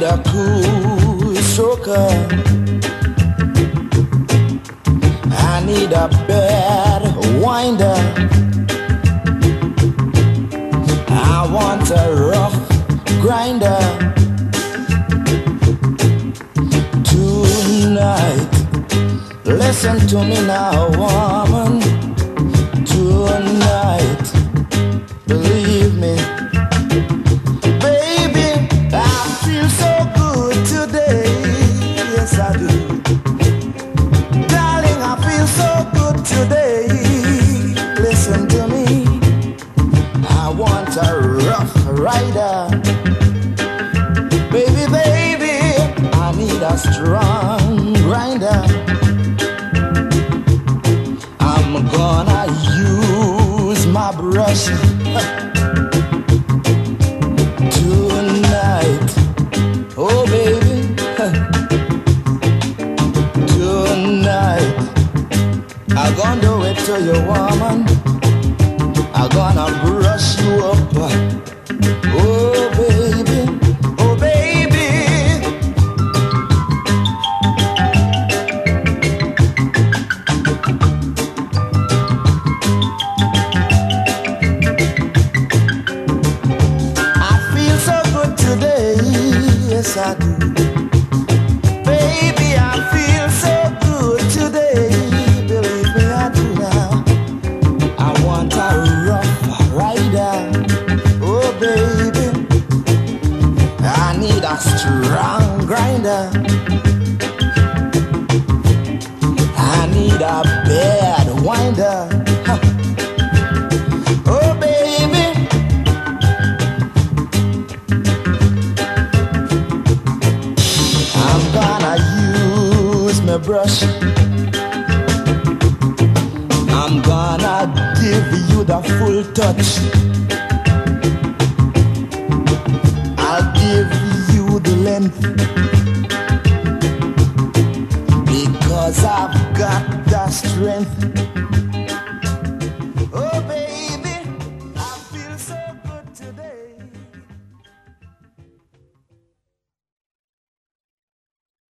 need a cool stroker. I need a bad winder. I want a rough grinder. Tonight, listen to me now, woman. Tonight, believe me, baby, I feel so good today. Yes, I do. Darling, I feel so good today. Listen to me. I want a rough rider. Baby, baby, I need a strong grinder. I'm gonna use my brush tonight. Oh baby, tonight I'm gonna do it to you, woman. I'm gonna brush you up. Oh baby, oh baby. I feel so good today, yes I do. Baby, I feel so good today. Believe me, I do now. I want a rough rider. Oh baby, I need a strong grinder. I need a bad winder. Ha. Oh baby, I'm gonna use my brush. I'm gonna give you the full touch. I'll give you the length, because I've got the strength.